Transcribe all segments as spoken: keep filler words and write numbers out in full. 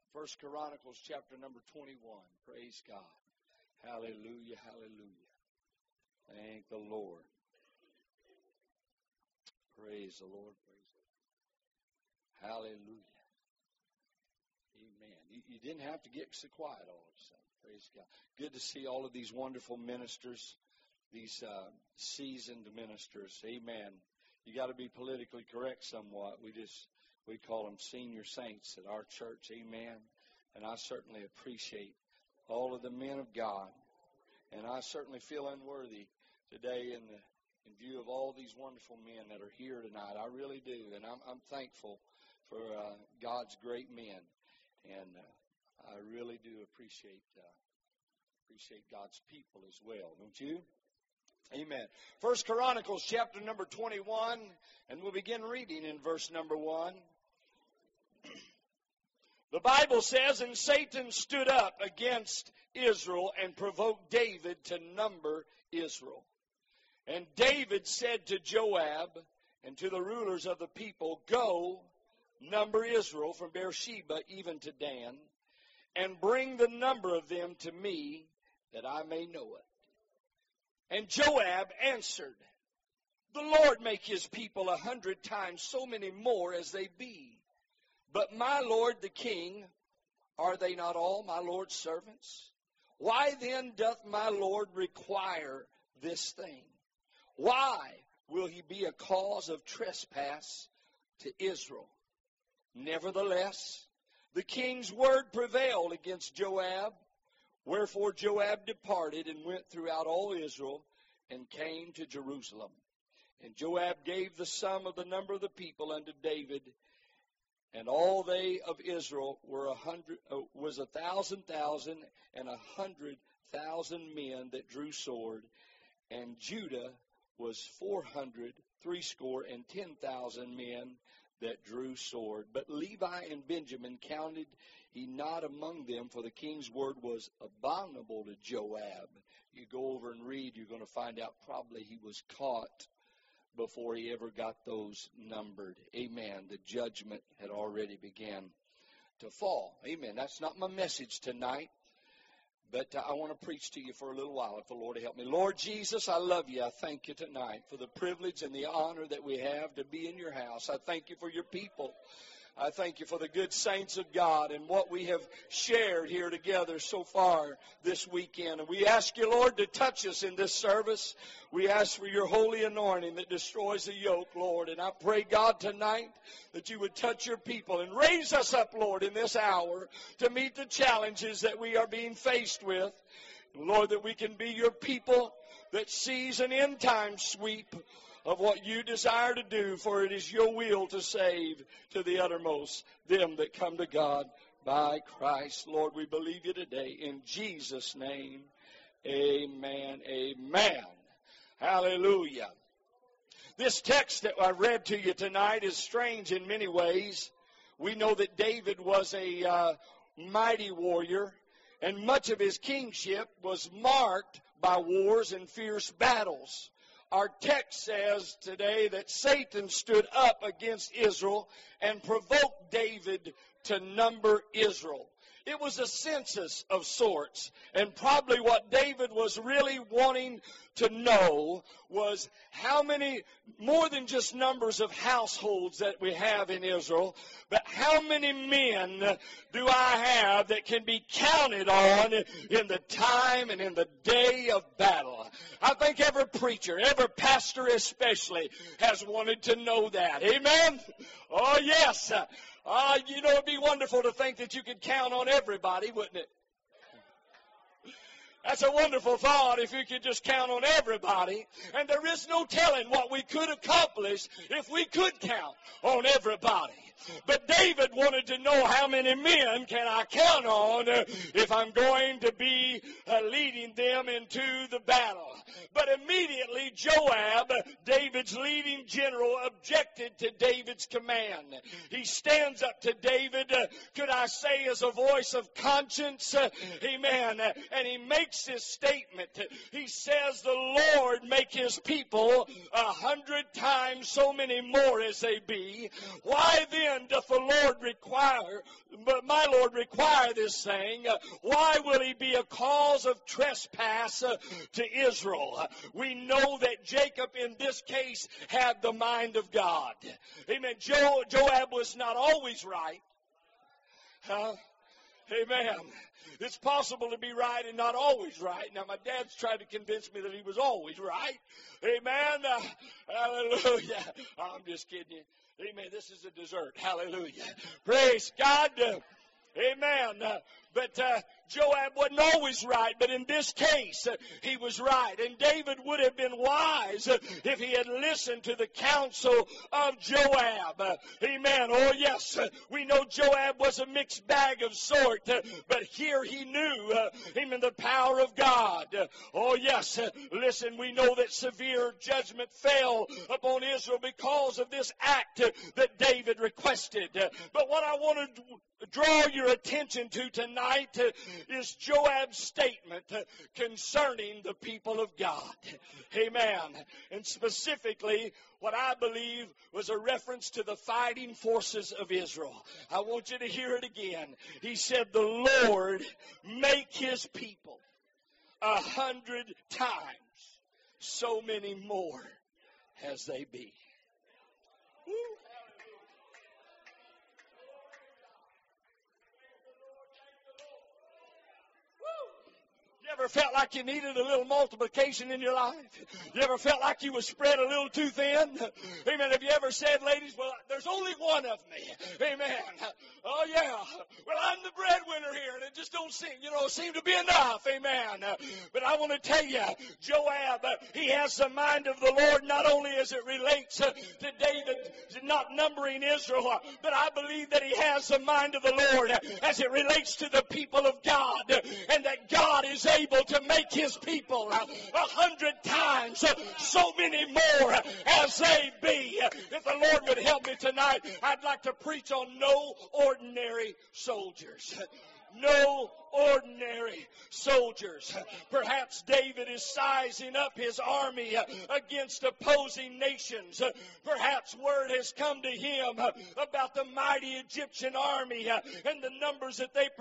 First Chronicles chapter number twenty-one. Praise God. Hallelujah, hallelujah. Thank the Lord. Praise the Lord, praise the Lord. Hallelujah. Amen. You, you didn't have to get so quiet all of a sudden. Praise God. Good to see all of these wonderful ministers, these uh, seasoned ministers. Amen. You got to be politically correct somewhat. We just, we call them senior saints at our church. Amen. And I certainly appreciate all of the men of God. And I certainly feel unworthy today in the in view of all these wonderful men that are here tonight. I really do. And I'm, I'm thankful for uh, God's great men. And uh, I really do appreciate uh, appreciate God's people as well. Don't you? Amen. First Chronicles chapter number twenty-one. And we'll begin reading in verse number one. The Bible says, and Satan stood up against Israel and provoked David to number Israel. And David said to Joab and to the rulers of the people, go, number Israel from Beersheba even to Dan, and bring the number of them to me, that I may know it. And Joab answered, the Lord make his people a hundred times so many more as they be. But my lord the king, are they not all my lord's servants? Why then doth my lord require this thing? Why will he be a cause of trespass to Israel? Nevertheless, the king's word prevailed against Joab. Wherefore Joab departed and went throughout all Israel and came to Jerusalem. And Joab gave the sum of the number of the people unto David. And all they of Israel were a hundred, uh, was a thousand thousand and a hundred thousand men that drew sword. And Judah was four hundred, threescore and ten thousand men that drew sword. But Levi and Benjamin counted he not among them, for the king's word was abominable to Joab. You go over and read, you're going to find out probably he was caught before he ever got those numbered. Amen. The judgment had already began to fall. Amen. That's not my message tonight, but uh, I want to preach to you for a little while, if the Lord will help me. Lord Jesus, I love you. I thank you tonight for the privilege and the honor that we have to be in your house. I thank you for your people. I thank you for the good saints of God and what we have shared here together so far this weekend. And we ask you, Lord, to touch us in this service. We ask for your holy anointing that destroys the yoke, Lord. And I pray, God, tonight that you would touch your people and raise us up, Lord, in this hour to meet the challenges that we are being faced with. Lord, that we can be your people that sees an end time sweep of what you desire to do, for it is your will to save to the uttermost them that come to God by Christ. Lord, we believe you today. In Jesus' name, amen, amen. Hallelujah. This text that I read to you tonight is strange in many ways. We know that David was a uh, mighty warrior, and much of his kingship was marked by wars and fierce battles. Our text says today that Satan stood up against Israel and provoked David to number Israel. It was a census of sorts, and probably what David was really wanting to know was how many, more than just numbers of households that we have in Israel, but how many men do I have that can be counted on in the time and in the day of battle? I think every preacher, every pastor especially, has wanted to know that. Amen? Oh, yes. Uh, you know, it'd be wonderful to think that you could count on everybody, wouldn't it? That's a wonderful thought, if you could just count on everybody. And there is no telling what we could accomplish if we could count on everybody. But David wanted to know, how many men can I count on uh, if I'm going to be uh, leading them into the battle? But immediately Joab, David's leading general, objected to David's command. He stands up to David, uh, could I say as a voice of conscience, uh, amen, uh, and he makes this statement. He says, the Lord make his people a hundred times so many more as they be. Why then doth the Lord require, but my Lord require this thing? Uh, why will he be a cause of trespass uh, to Israel? Uh, we know that Jacob in this case had the mind of God. Amen. Jo- Joab was not always right. Huh? Amen. It's possible to be right and not always right. Now, my dad's tried to convince me that he was always right. Amen. Uh, hallelujah. I'm just kidding you. Amen. This is a dessert. Hallelujah. Praise God. Uh, amen. Uh, but uh, Joab wasn't always right, but in this case, uh, he was right. And David would have been wise uh, if he had listened to the counsel of Joab. Uh, amen. Oh, yes, uh, we know Joab was a mixed bag of sort, uh, but here he knew, uh, amen, the power of God. Uh, oh, yes, uh, listen, we know that severe judgment fell upon Israel because of this act uh, that David requested. Uh, but what I want to draw your attention to tonight uh, is Joab's statement uh, concerning the people of God. Amen. And specifically, what I believe was a reference to the fighting forces of Israel. I want you to hear it again. He said, the Lord make his people a hundred times so many more as they be. Woo. You ever felt like you needed a little multiplication in your life? You ever felt like you was spread a little too thin? Amen. Have you ever said, ladies, well, there's only one of me. Amen. Oh, yeah. Well, I'm the breadwinner here, and it just don't seem, you know, seem to be enough. Amen. But I want to tell you, Joab, he has the mind of the Lord not only as it relates to David not numbering Israel, but I believe that he has the mind of the Lord as it relates to the people of God, and that God is able to make his people a hundred times so many more as they be. If the Lord would help me tonight, I'd like to preach on no ordinary soldiers. No ordinary soldiers. Perhaps David is sizing up his army against opposing nations. Perhaps word has come to him about the mighty Egyptian army and the numbers that they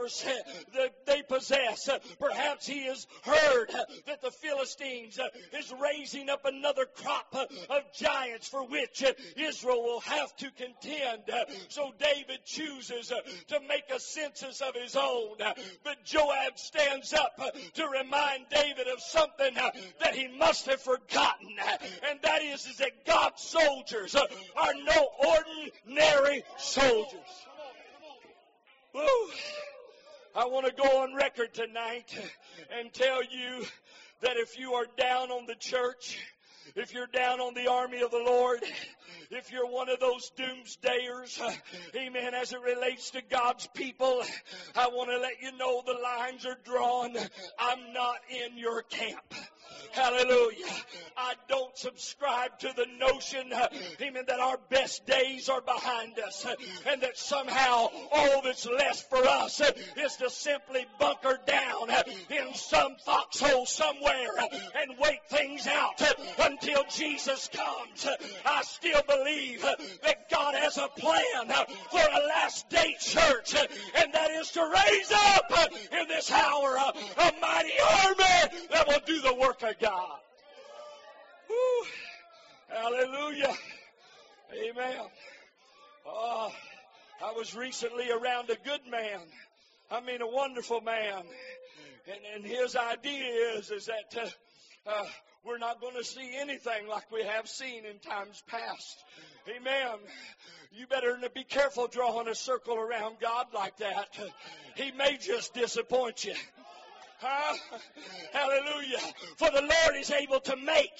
possess. Perhaps he has heard that the Philistines is raising up another crop of giants for which Israel will have to contend. So David chooses to make a census of his own. But Joab stands up to remind David of something that he must have forgotten. And that is, is that God's soldiers are no ordinary soldiers. Woo. I want to go on record tonight and tell you that if you are down on the church, if you're down on the army of the Lord, if you're one of those doomsdayers, amen, as it relates to God's people, I want to let you know the lines are drawn. I'm not in your camp. Hallelujah. I don't subscribe to the notion, uh, amen, that our best days are behind us, uh, and that somehow all that's left for us uh, is to simply bunker down uh, in some foxhole somewhere uh, and wait things out uh, until Jesus comes. Uh, I still believe uh, that God has a plan uh, for a last day church, uh, and that is to raise up uh, in this hour uh, a mighty army that will do the work of God. Woo. Hallelujah. Amen. Oh, I was recently around a good man. I mean, a wonderful man. And, and his idea is, is that uh, uh, we're not going to see anything like we have seen in times past. Amen. You better be careful drawing a circle around God like that. He may just disappoint you. Huh? Hallelujah. For the Lord is able to make.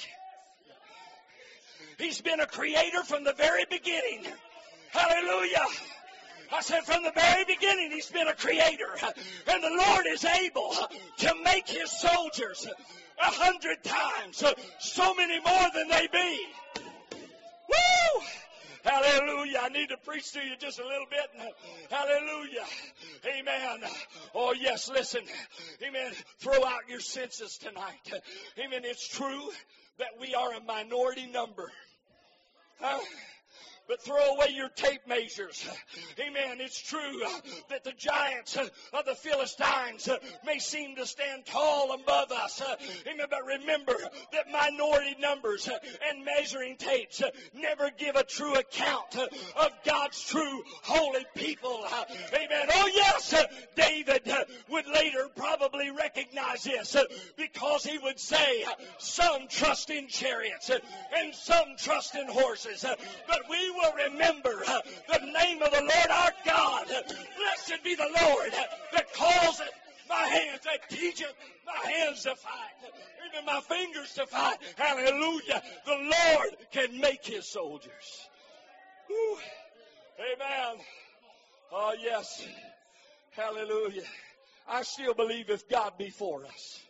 He's been a creator from the very beginning. Hallelujah. I said from the very beginning He's been a creator. And the Lord is able to make His soldiers a hundred times so many more than they be. Woo! Hallelujah. I need to preach to you just a little bit. Hallelujah. Amen. Oh, yes, listen. Amen. Throw out your senses tonight. Amen. It's true that we are a minority number. Huh? But throw away your tape measures. Amen. It's true that the giants of the Philistines may seem to stand tall above us. Amen. But remember that minority numbers and measuring tapes never give a true account of God's true holy people. Amen. Oh yes, David would later probably recognize this because he would say, some trust in chariots and some trust in horses. But we will remember the name of the Lord our God. Blessed be the Lord that causeth my hands, that teacheth my hands to fight, even my fingers to fight. Hallelujah. The Lord can make his soldiers. Whew. Amen. Oh, yes. Hallelujah. I still believe if God be for us,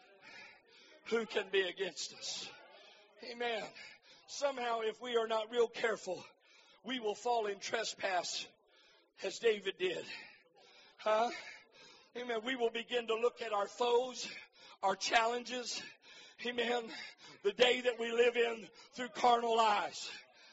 who can be against us? Amen. Somehow, if we are not real careful, we will fall in trespass as David did. Huh? Amen. We will begin to look at our foes, our challenges. Amen. The day that we live in through carnal eyes.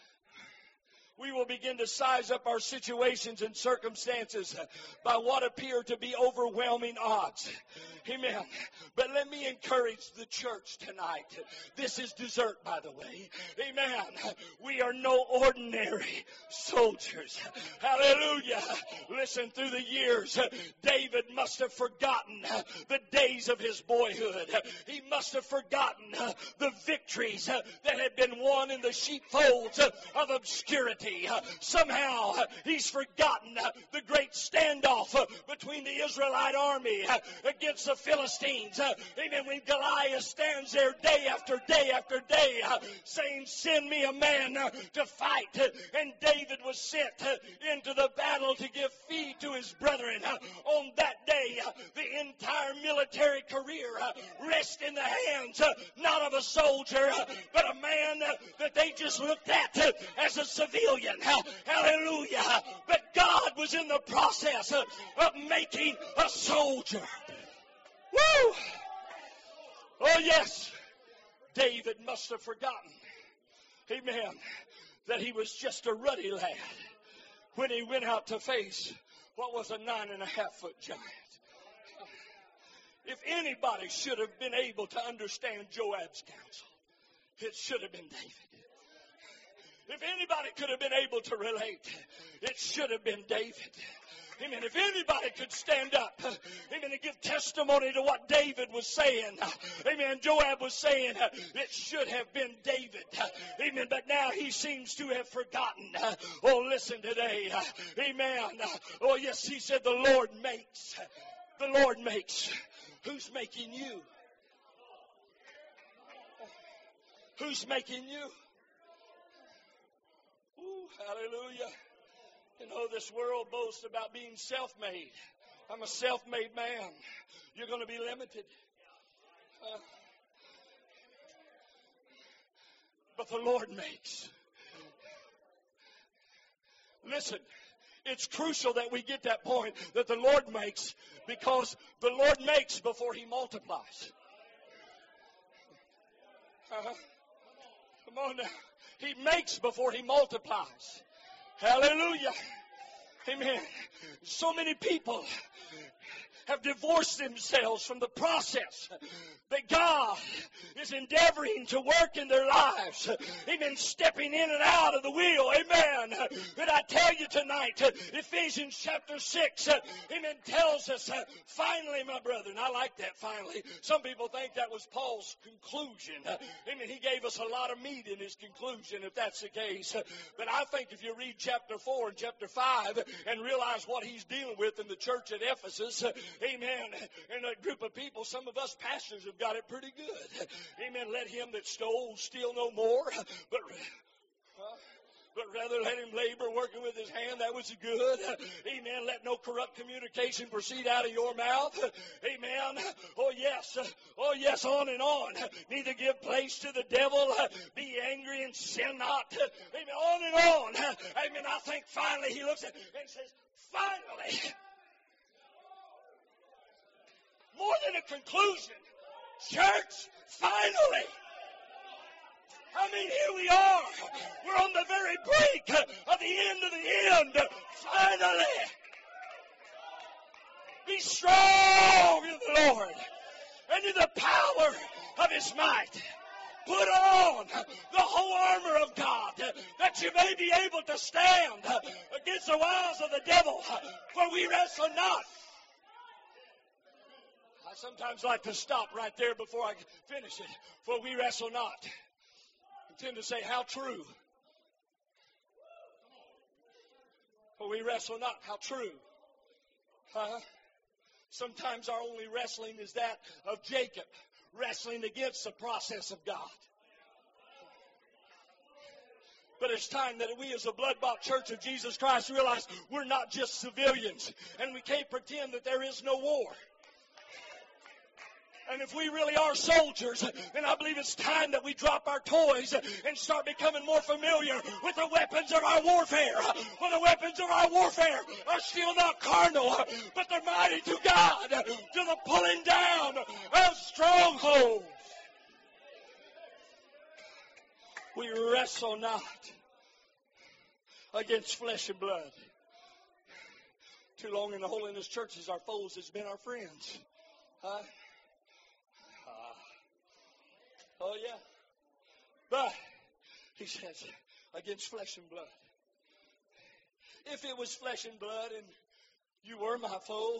We will begin to size up our situations and circumstances by what appear to be overwhelming odds. Amen. But let me encourage the church tonight. This is dessert, by the way. Amen. We are no ordinary soldiers. Hallelujah. Listen, through the years, David must have forgotten the days of his boyhood. He must have forgotten the victories that had been won in the sheepfolds of obscurity. Somehow, he's forgotten the great standoff between the Israelite army against the Philistines. Amen. When Goliath stands there day after day after day saying, send me a man to fight. And David was sent into the battle to give feed to his brethren. On that day, the entire military career rests in the hands not of a soldier, but a man that they just looked at as a civilian. Hallelujah. But God was in the process of making a soldier. Woo! Oh, yes. David must have forgotten, amen, that he was just a ruddy lad when he went out to face what was a nine and a half foot giant. If anybody should have been able to understand Joab's counsel, it should have been David. If anybody could have been able to relate, it should have been David. Amen. If anybody could stand up, amen, and give testimony to what David was saying, amen, Joab was saying, it should have been David. Amen. But now he seems to have forgotten. Oh, listen today. Amen. Oh, yes, he said the Lord makes. The Lord makes. Who's making you? Who's making you? Ooh, hallelujah. You know, this world boasts about being self-made. I'm a self-made man. You're going to be limited. Uh, but the Lord makes. Listen, it's crucial that we get that point that the Lord makes, because the Lord makes before he multiplies. Uh-huh. Come on now. He makes before he multiplies. Hallelujah. Amen. So many people have divorced themselves from the process that God is endeavoring to work in their lives. Amen. Stepping in and out of the wheel. Amen. But I tell you tonight, Ephesians chapter six, amen, tells us, finally, my brethren, I like that, finally. Some people think that was Paul's conclusion. Amen. He gave us a lot of meat in his conclusion, if that's the case. But I think if you read chapter four and chapter five and realize what he's dealing with in the church at Ephesus, amen, and a group of people, some of us pastors have got it pretty good. Amen. Let him that stole steal no more, but uh, but rather let him labor working with his hand. That was good. Amen. Let no corrupt communication proceed out of your mouth. Amen. Oh yes. Oh yes. On and on. Neither give place to the devil. Be angry and sin not. Amen. On and on. Amen. I think finally he looks at it and says, finally. More than a conclusion. Church, finally. I mean, here we are. We're on the very brink of the end of the end. Finally. Be strong in the Lord and in the power of His might. Put on the whole armor of God that you may be able to stand against the wiles of the devil. For we wrestle not. I sometimes like to stop right there before I finish it. For we wrestle not. I tend to say, how true. For we wrestle not. How true. Huh? Sometimes our only wrestling is that of Jacob, wrestling against the process of God. But it's time that we as a blood-bought church of Jesus Christ realize we're not just civilians, and we can't pretend that there is no war. And if we really are soldiers, then I believe it's time that we drop our toys and start becoming more familiar with the weapons of our warfare. For the weapons of our warfare are still not carnal, but they're mighty to God, to the pulling down of strongholds. We wrestle not against flesh and blood. Too long in the holiness churches, our foes has been our friends. Huh? Oh, yeah. But, he says, against flesh and blood. If it was flesh and blood and you were my foe,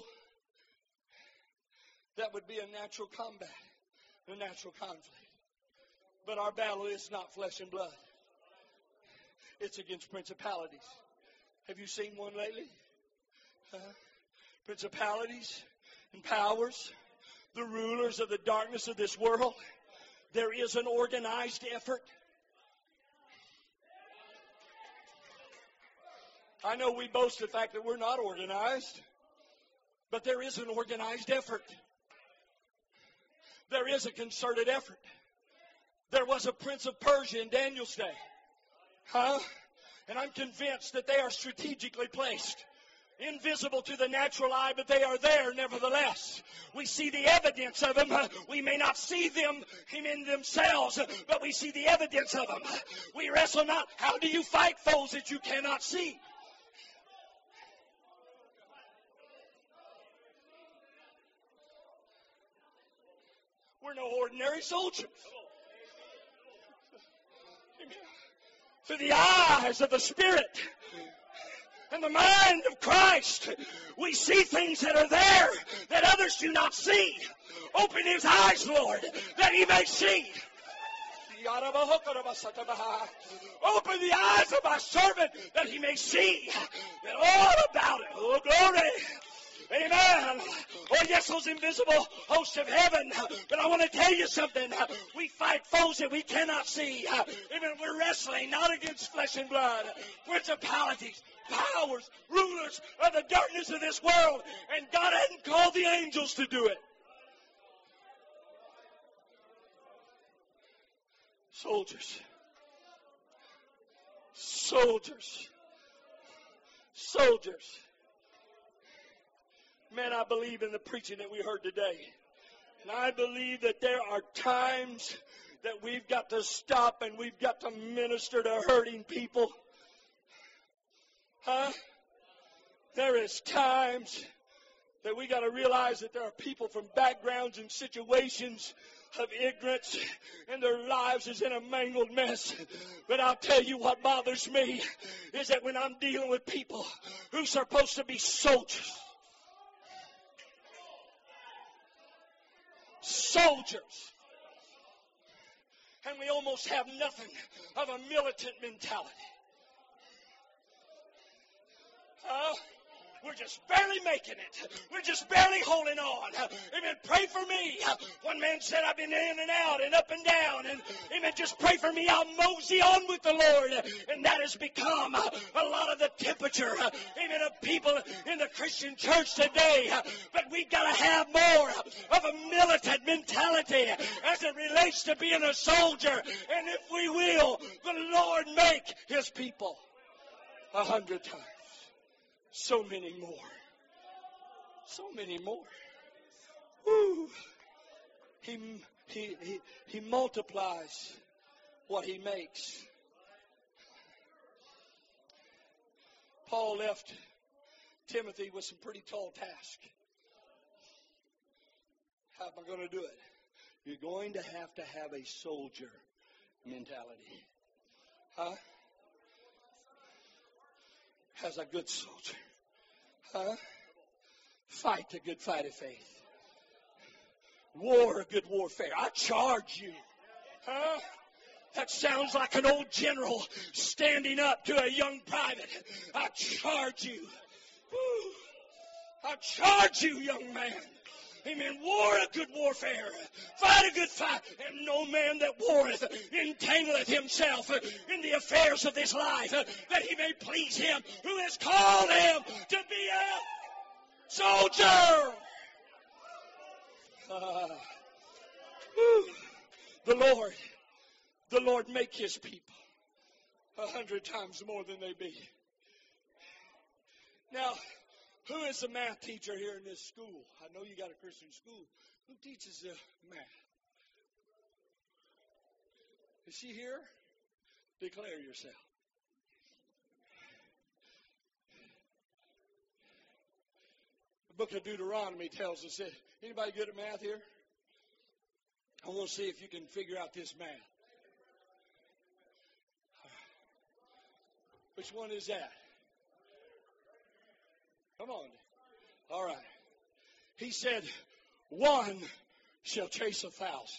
that would be a natural combat, a natural conflict. But our battle is not flesh and blood. It's against principalities. Have you seen one lately? Uh, principalities and powers, the rulers of the darkness of this world. There is an organized effort. I know we boast the fact that we're not organized, but there is an organized effort. There is a concerted effort. There was a prince of Persia in Daniel's day. Huh? And I'm convinced that they are strategically placed. Invisible to the natural eye, but they are there nevertheless. We see the evidence of them. We may not see them in themselves, but we see the evidence of them. We wrestle not. How do you fight foes that you cannot see? We're no ordinary soldiers. Through the eyes of the Spirit and the mind of Christ, we see things that are there that others do not see. Open his eyes, Lord, that he may see. Open the eyes of my servant that he may see that all about it. Oh, glory. Amen. Oh, yes, those invisible hosts of heaven. But I want to tell you something. We fight foes that we cannot see. Even we're wrestling not against flesh and blood. Principalities, powers, rulers of the darkness of this world. And God hadn't called the angels to do it. Soldiers. Soldiers. Soldiers. Man, I believe in the preaching that we heard today. And I believe that there are times that we've got to stop and we've got to minister to hurting people. Huh? There is times that we got to realize that there are people from backgrounds and situations of ignorance, and their lives is in a mangled mess. But I'll tell you what bothers me is that when I'm dealing with people who are supposed to be soldiers, soldiers, and we almost have nothing of a militant mentality. Uh, we're just barely making it. We're just barely holding on. Amen. Pray for me. One man said, I've been in and out and up and down. And amen. Just pray for me. I'll mosey on with the Lord. And that has become a lot of the temperature, amen, of people in the Christian church today. But we've got to have more of a militant mentality as it relates to being a soldier. And if we will, the Lord make his people a hundred times. So many more. So many more. Woo. He, he, he, he multiplies what he makes. Paul left Timothy with some pretty tall tasks. How am I going to do it? You're going to have to have a soldier mentality. Huh? As a good soldier. Huh? Fight a good fight of faith. War a good warfare. I charge you. Huh? That sounds like an old general standing up to a young private. I charge you. Woo. I charge you, young man. Amen. War a good warfare. Fight a good fight. And no man that warreth entangleth himself in the affairs of this life, that he may please him who has called him to be a soldier. Uh, woo. The Lord. The Lord make his people a hundred times more than they be. Now, who is the math teacher here in this school? I know you got a Christian school. Who teaches the math? Is she here? Declare yourself. The book of Deuteronomy tells us that. Anybody good at math here? I want to see if you can figure out this math. Which one is that? Come on. All right. He said, one shall chase a thousand.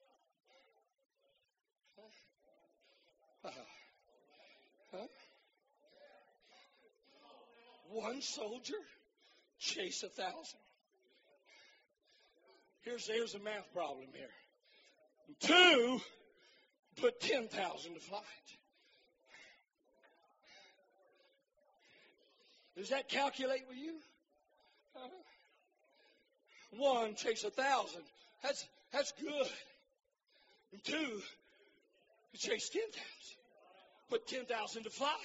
Huh? Huh? One soldier chase a thousand. Here's, here's a math problem here. Two put ten thousand to flight. Does that calculate with you? Uh, one chase a thousand. That's that's good. And two, chase ten thousand. Put ten thousand to flight.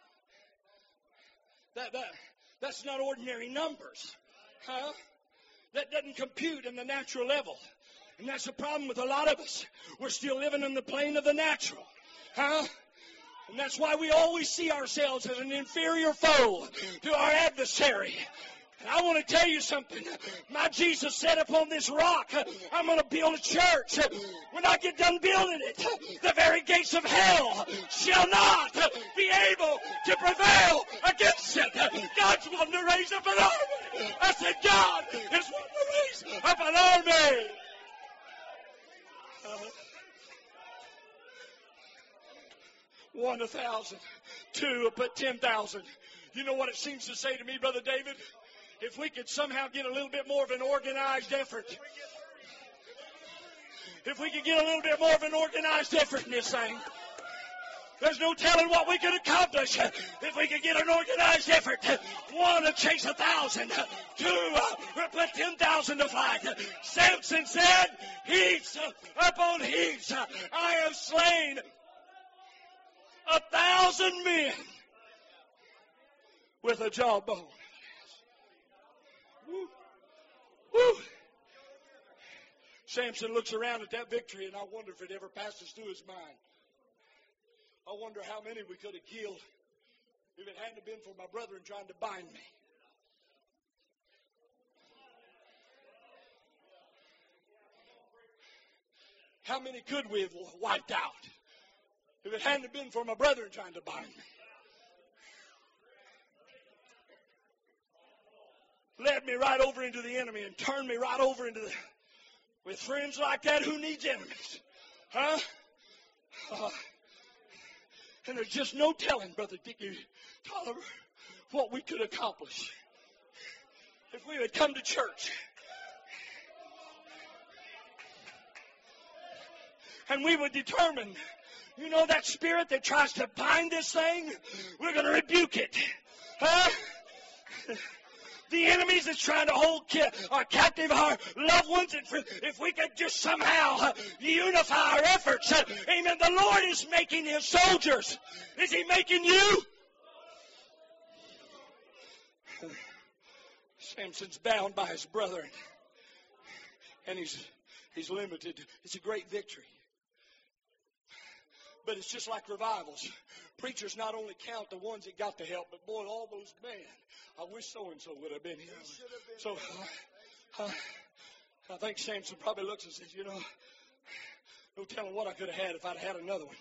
That that that's not ordinary numbers, huh? That doesn't compute in the natural level, and that's the problem with a lot of us. We're still living in the plane of the natural, huh? And that's why we always see ourselves as an inferior foe to our adversary. And I want to tell you something. My Jesus said upon this rock, I'm going to build a church. When I get done building it, the very gates of hell shall not be able to prevail against it. God's wanting to raise up an army. I said, God is wanting to raise up an army. Uh, One a thousand, two put ten thousand. You know what it seems to say to me, Brother David? If we could somehow get a little bit more of an organized effort, if we could get a little bit more of an organized effort in this thing, there's no telling what we could accomplish if we could get an organized effort. One to chase a thousand, two uh, put ten thousand to flight. Samson said, heaps upon heaps I have slain a thousand men with a jawbone. Woo. Woo. Samson looks around at that victory, and I wonder if it ever passes through his mind. I wonder how many we could have killed if it hadn't been for my brethren trying to bind me. How many could we have wiped out if it hadn't been for my brethren trying to bind me? Led me right over into the enemy and turned me right over into the... With friends like that, who needs enemies? Huh? Uh, and there's just no telling, Brother Dickie Tolliver, what we could accomplish if we would come to church. And we would determine, you know, that spirit that tries to bind this thing, we're going to rebuke it. Huh? The enemies that's trying to hold our captive, our loved ones, if we could just somehow unify our efforts. Amen. The Lord is making his soldiers. Is he making you? Samson's bound by his brethren. And he's, he's limited. It's a great victory. But it's just like revivals. Preachers not only count the ones that got the help, but boy, all those, man, I wish so-and-so would have been here. So uh, uh, I think Samson probably looks and says, you know, no telling what I could have had if I'd had another one.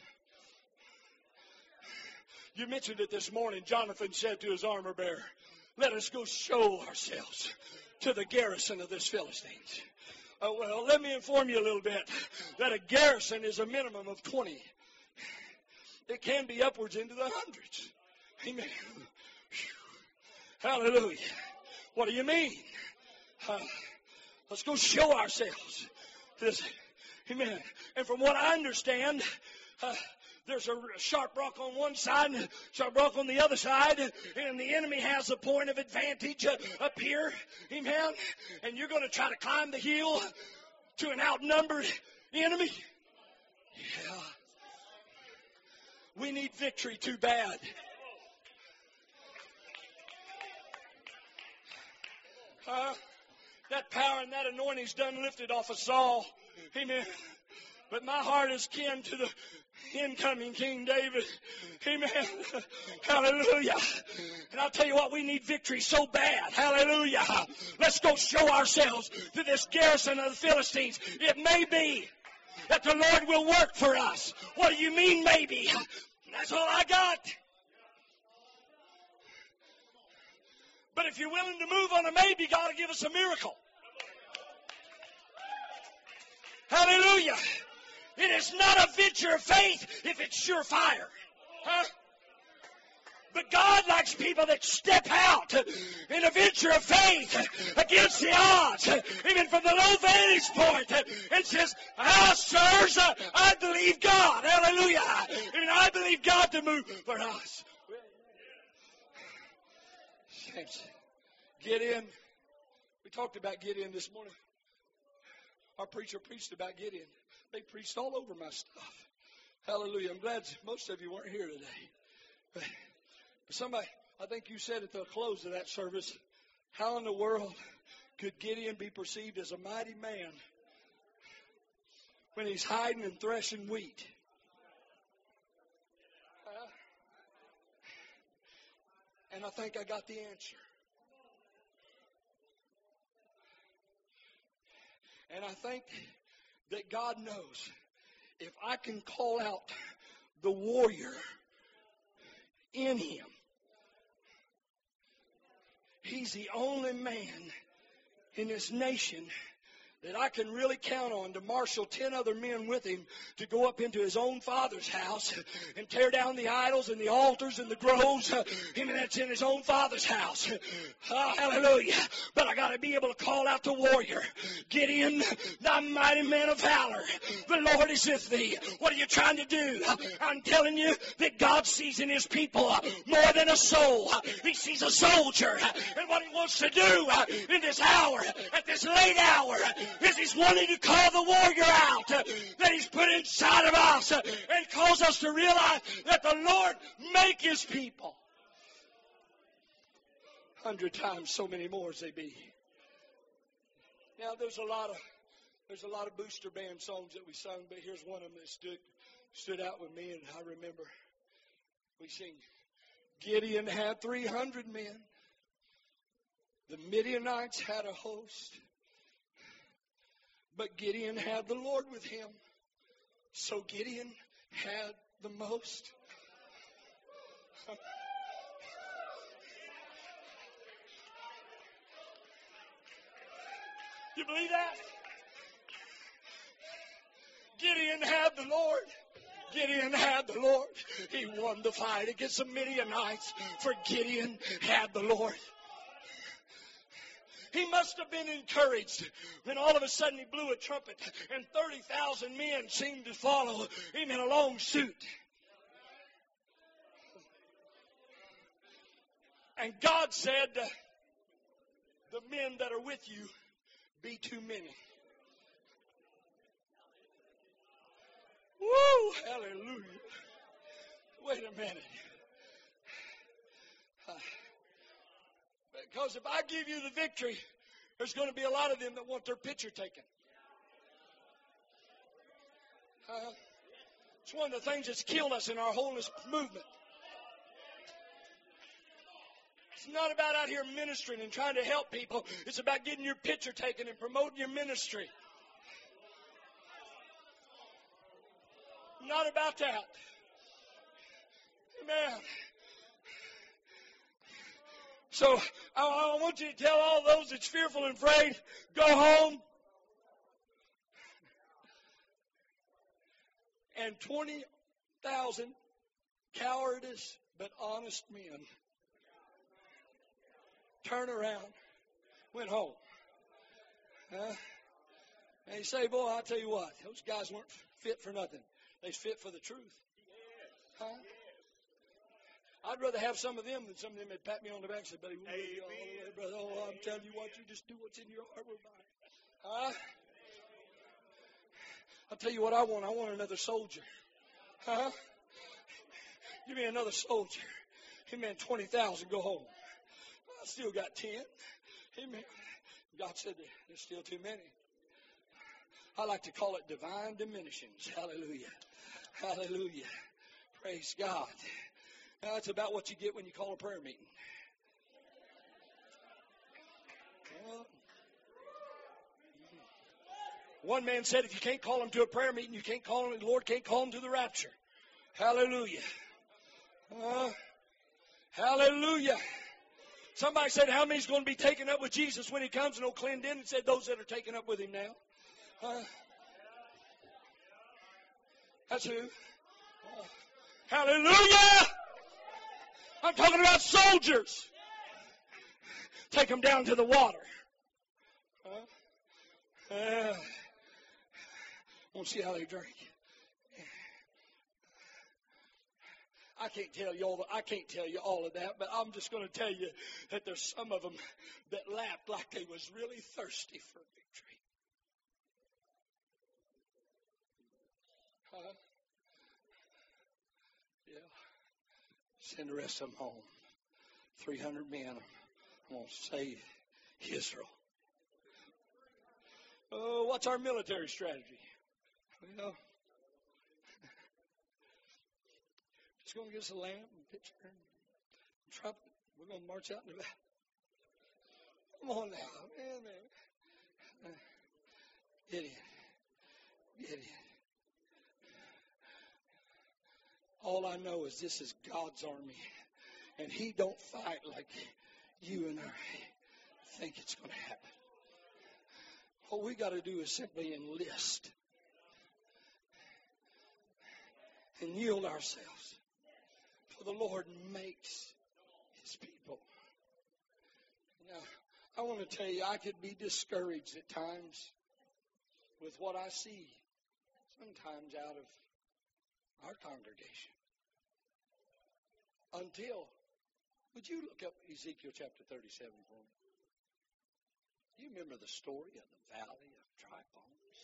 You mentioned it this morning. Jonathan said to his armor bearer, let us go show ourselves to the garrison of this Philistines. Uh, well, let me inform you a little bit that a garrison is a minimum of twenty. It can be upwards into the hundreds. Amen. Hallelujah. What do you mean? Uh, let's go show ourselves. This, amen. And from what I understand, uh, there's a sharp rock on one side and a sharp rock on the other side, and the enemy has a point of advantage uh, up here. Amen. And you're going to try to climb the hill to an outnumbered enemy. Yeah. We need victory too bad. Uh, that power and that anointing's done lifted off of Saul. Amen. But my heart is kin to the incoming King David. Amen. Hallelujah. And I'll tell you what, we need victory so bad. Hallelujah. Let's go show ourselves to this garrison of the Philistines. It may be that the Lord will work for us. What do you mean maybe? That's all I got. But if you're willing to move on a maybe, God will give us a miracle. Hallelujah. It is not a venture of faith if it's surefire. Huh? But God likes people that step out in a venture of faith against the odds, even from the low vantage point, and says, ah, sirs, I believe God. Hallelujah. And I believe God to move for us. Gideon. We talked about Gideon this morning. Our preacher preached about Gideon. They preached all over my stuff. Hallelujah. I'm glad most of you weren't here today. But somebody, I think you said at the close of that service, how in the world could Gideon be perceived as a mighty man when he's hiding and threshing wheat? Uh, and I think I got the answer. And I think that God knows if I can call out the warrior in him, he's the only man in this nation that I can really count on to marshal ten other men with him to go up into his own father's house and tear down the idols and the altars and the groves. Him and that's in his own father's house. Oh, hallelujah. But I got to be able to call out the warrior. Gideon, thy mighty man of valor. The Lord is with thee. What are you trying to do? I'm telling you that God sees in his people more than a soul. He sees a soldier. And what he wants to do in this hour, at this late hour, is he's wanting to call the warrior out uh, that he's put inside of us uh, and cause us to realize that the Lord make his people. Hundred times so many more as they be. Now there's a lot of there's a lot of booster band songs that we sung, but here's one of them that stood stood out with me, and I remember we sing, Gideon had three hundred men. The Midianites had a host. But Gideon had the Lord with him. So Gideon had the most. You believe that? Gideon had the Lord. Gideon had the Lord. He won the fight against the Midianites, for Gideon had the Lord. He must have been encouraged when all of a sudden he blew a trumpet and thirty thousand men seemed to follow him in a long suit. And God said, the men that are with you be too many. Woo! Hallelujah. Wait a minute. Uh, Because if I give you the victory, there's going to be a lot of them that want their picture taken. Uh, It's one of the things that's killed us in our holiness movement. It's not about out here ministering and trying to help people. It's about getting your picture taken and promoting your ministry. Not about that. Amen. So I, I want you to tell all those that's fearful and afraid, go home. And twenty thousand cowardice but honest men turned around, went home. Huh? And you say, boy, I'll tell you what, those guys weren't fit for nothing. They fit for the truth. Huh? I'd rather have some of them than some of them that pat me on the back and say, buddy, we love you all the way, brother. Oh, I'm telling you what, you just do what's in your heart. Huh? I'll tell you what I want. I want another soldier. Huh? Give me another soldier. Amen. twenty thousand, go home. I still got ten. Amen. God said there's still too many. I like to call it divine diminishings. Hallelujah. Hallelujah. Praise God. Now, it's about what you get when you call a prayer meeting. Well, one man said if you can't call him to a prayer meeting, you can't call him, the Lord can't call him to the rapture. Hallelujah. Uh, hallelujah. Somebody said, how many's going to be taken up with Jesus when he comes? And old Clint Denton said, those that are taken up with him now. Uh, that's who. Uh, hallelujah. I'm talking about soldiers. Take them down to the water. Uh, uh, we'll see how they drink. I can't tell you all. The, I can't tell you all of that, but I'm just going to tell you that there's some of them that laughed like they was really thirsty for victory. Huh? Yeah. Send the rest of them home. Three hundred men. I'm going to save Israel. Oh, what's our military strategy? Well, just going to get us a lamp and pitcher and trumpet. We're going to march out in the battle. Come on now, man, man. Uh, Gideon, Gideon. All I know is this is God's army, and He don't fight like you and I think it's going to happen. All we got to do is simply enlist and yield ourselves. For the Lord makes His people. Now, I want to tell you, I could be discouraged at times with what I see sometimes out of our congregation. Until, would you look up Ezekiel chapter thirty-seven for me? You remember the story of the valley of dry bones?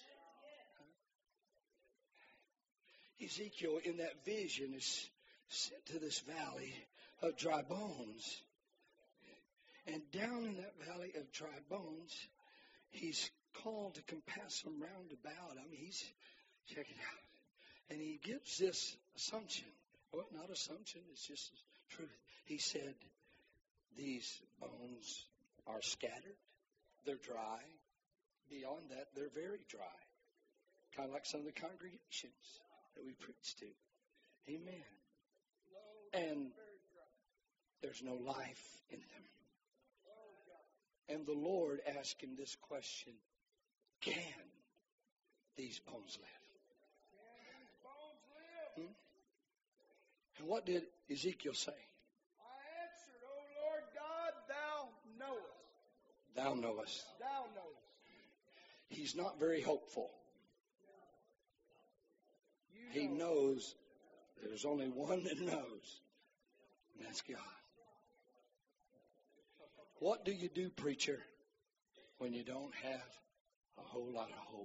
Huh? Ezekiel, in that vision, is sent to this valley of dry bones. And down in that valley of dry bones, he's called to compass them round about. I mean, he's, check it out. And he gives this assumption. Well, not assumption, it's just the truth. He said, these bones are scattered. They're dry. Beyond that, they're very dry. Kind of like some of the congregations that we preach to. Amen. And there's no life in them. And the Lord asked him this question, can these bones live? Hmm? And what did Ezekiel say? I answered, O Lord God, thou knowest. Thou knowest. Thou knowest. He's not very hopeful. You He know. knows there's only one that knows, and that's God. What do you do, preacher, when you don't have a whole lot of hope?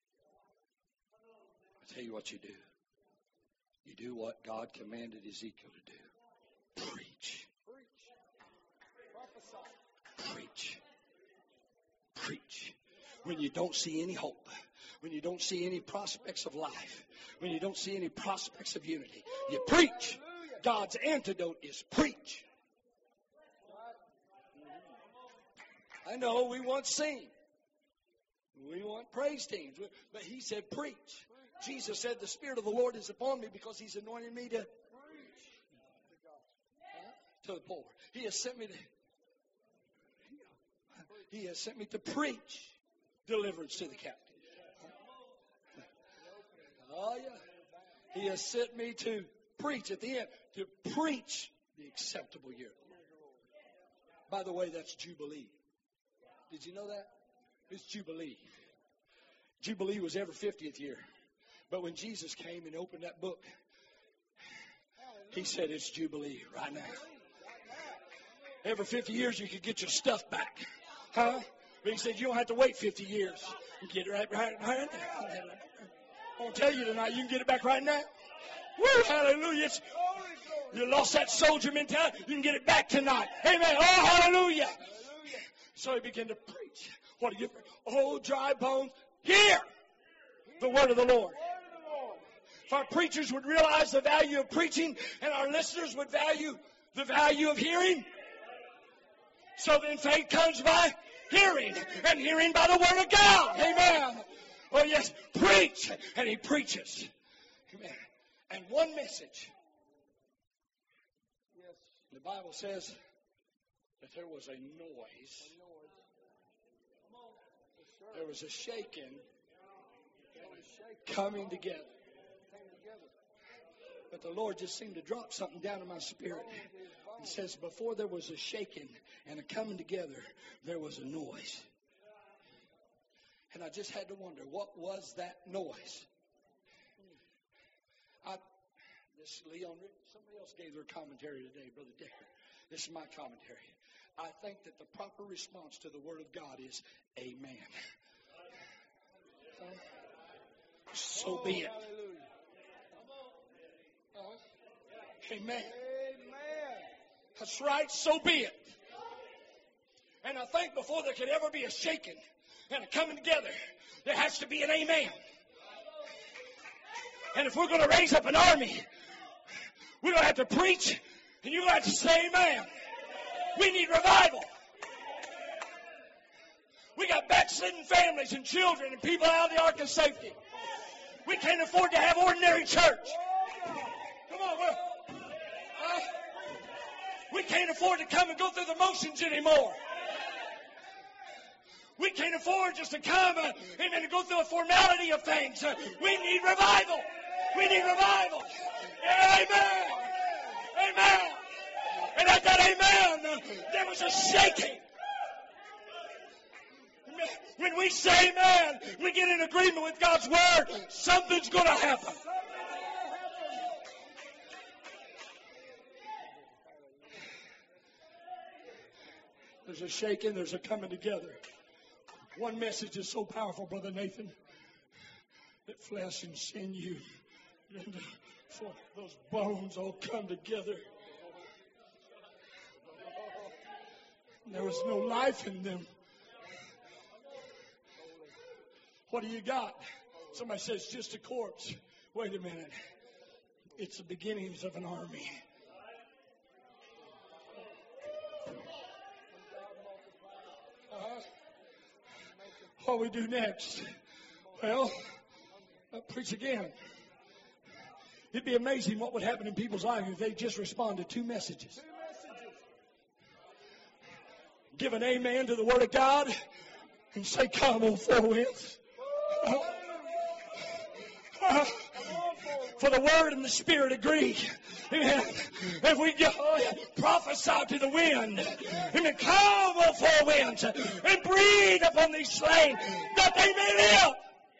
I'll tell you what you do. You do what God commanded Ezekiel to do. Preach. Preach. Preach. When you don't see any hope, when you don't see any prospects of life, when you don't see any prospects of unity. You preach. God's antidote is preach. I know we want sing. We want praise teams. But he said preach. Jesus said the Spirit of the Lord is upon me because he's anointed me to preach to the poor. He has sent me to He has sent me to preach deliverance to the captive. Oh yeah. He has sent me to preach at the end. To preach the acceptable year. By the way, that's Jubilee. Did you know that? It's Jubilee. Jubilee was every fiftieth year. But when Jesus came and opened that book, he said it's Jubilee right now. Every fifty years you could get your stuff back. Huh? But he said you don't have to wait fifty years. You get it right, right, right now. I want to tell you tonight, you can get it back right now. Woo, hallelujah. It's, you lost that soldier mentality. You can get it back tonight. Amen. Oh, hallelujah. So he began to preach. What do you think? Oh, dry bones, hear the word of the Lord. If our preachers would realize the value of preaching and our listeners would value the value of hearing, so then faith comes by hearing, and hearing by the word of God. Amen. Oh, yes, preach. And he preaches. Amen. And one message. The Bible says that there was a noise. There was a shaking coming together. But the Lord just seemed to drop something down in my spirit. He says, before there was a shaking and a coming together, there was a noise. And I just had to wonder, what was that noise? I, this Leon, somebody else gave their commentary today, Brother Decker. This is my commentary. I think that the proper response to the Word of God is, amen. So be it. Amen. That's right, so be it. And I think before there could ever be a shaking and a coming together, there has to be an amen. And if we're going to raise up an army, we're going to have to preach, and you're going to have to say amen. We need revival. We got backslidden families and children and people out of the ark of safety. We can't afford to have ordinary church. Come on, we're, uh, we can't afford to come and go through the motions anymore. We can't afford just to come uh, and then to go through a formality of things. Uh, we need revival. We need revival. Amen. Amen. And at that amen, uh, there was a shaking. When we say amen, we get in agreement with God's word, something's going to happen. There's a shaking, there's a coming together. One message is so powerful, Brother Nathan, that flesh and sinew and those bones all come together. And there was no life in them. What do you got? Somebody says, just a corpse. Wait a minute. It's the beginnings of an army. Uh-huh. What we do next? Well, I'll preach again. It'd be amazing what would happen in people's lives if they just respond to two messages. Give an amen to the Word of God and say, come on, four winds. Uh, uh, for the Word and the Spirit agree. Amen. If we go, uh, prophesy to the wind, amen, come on, four winds, and breathe upon these slain that they may live.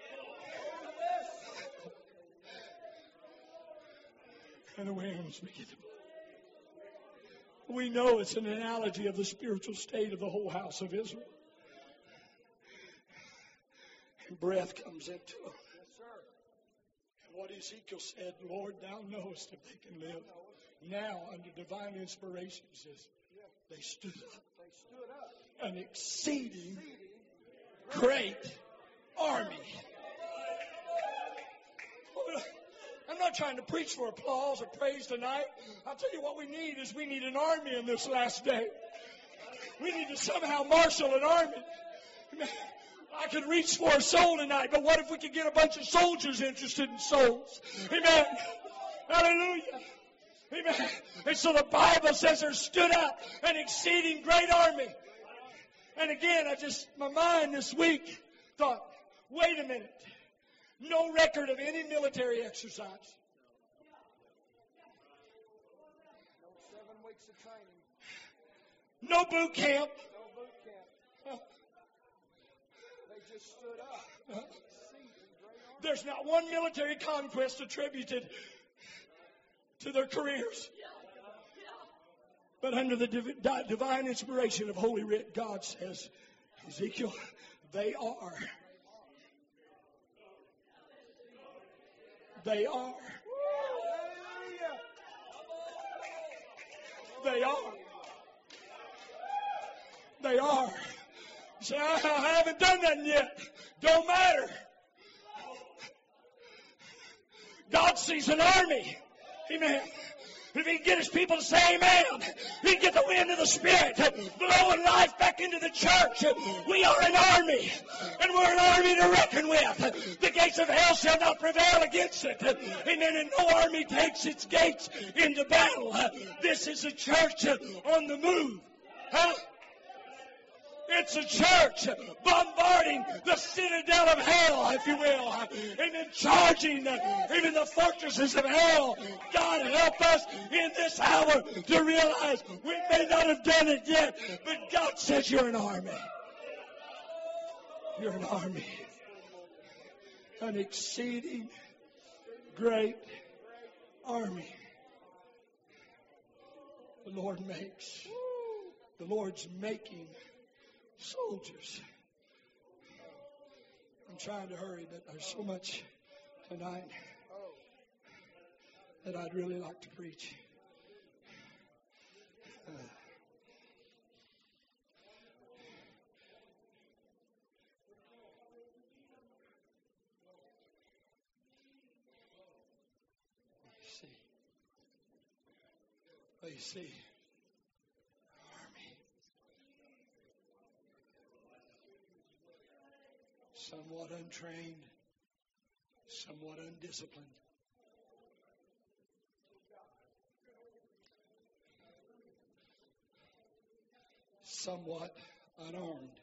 And the winds begin to blow. We know it's an analogy of the spiritual state of the whole house of Israel. And breath comes into them. And what Ezekiel said, Lord, thou knowest if they can live. Now, under divine inspiration, says, they stood up. An exceeding great army. not trying to preach for applause or praise tonight. I'll tell you what we need is we need an army in this last day. We need to somehow marshal an army. I could reach for a soul tonight, but what if we could get a bunch of soldiers interested in souls? Amen. Hallelujah. Amen. And so the Bible says there stood up an exceeding great army. And again, I just, my mind this week thought, wait a minute. No record of any military exercise. Seven weeks of training. No boot camp. No boot camp. They just stood up. There's not one military conquest attributed to their careers. But under the div- di- divine inspiration of Holy Writ, God says, Ezekiel, they are. They are. They are. They are. You say, I, I haven't done that yet. Don't matter. God sees an army. Amen. If he can get his people to say amen, he can get the wind of the Spirit blowing life back into the church. We are an army, and we're an army to reckon with. The gates of hell shall not prevail against it. Amen. And no army takes its gates into battle. This is a church on the move. Huh? It's a church bombarding the citadel of hell, if you will, and then charging even the fortresses of hell. God help us in this hour to realize we may not have done it yet, but God says you're an army. You're an army. An exceeding great army. The Lord makes. The Lord's making soldiers. I'm trying to hurry, but there's so much tonight that I'd really like to preach. Uh, see. Well, you see. Somewhat untrained, somewhat undisciplined. Somewhat unarmed.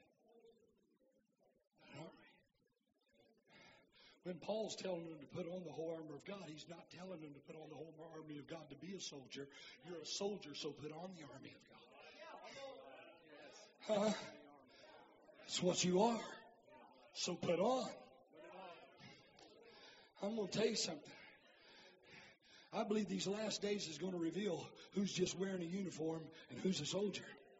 An army. When Paul's telling them to put on the whole armor of God, he's not telling them to put on the whole army of God to be a soldier. You're a soldier, so put on the army of God. Huh? That's what you are. So put on. I'm going to tell you something. I believe these last days is going to reveal who's just wearing a uniform and who's a soldier.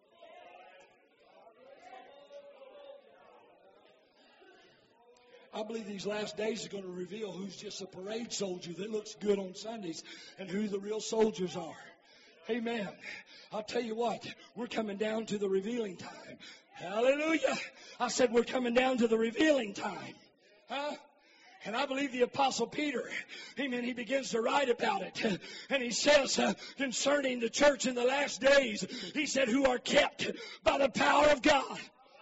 I believe these last days is going to reveal who's just a parade soldier that looks good on Sundays and who the real soldiers are. Amen. I'll tell you what, we're coming down to the revealing time. Hallelujah. I said we're coming down to the revealing time. Huh? And I believe the Apostle Peter, amen, he begins to write about it. And he says uh, concerning the church in the last days, he said, who are kept by the power of God,